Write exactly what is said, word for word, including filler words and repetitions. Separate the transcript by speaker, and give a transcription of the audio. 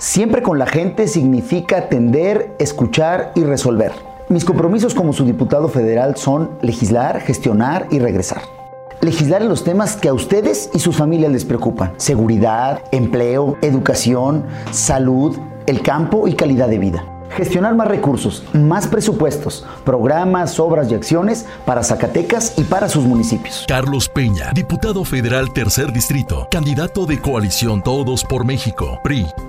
Speaker 1: Siempre con la gente significa atender, escuchar y resolver. Mis compromisos como su diputado federal son legislar, gestionar y regresar. Legislar en los temas que a ustedes y sus familias les preocupan. Seguridad, empleo, educación, salud, el campo y calidad de vida. Gestionar más recursos, más presupuestos, programas, obras y acciones para Zacatecas y para sus municipios.
Speaker 2: Carlos Peña, diputado federal tercer distrito, candidato de Coalición Todos por México, P R I.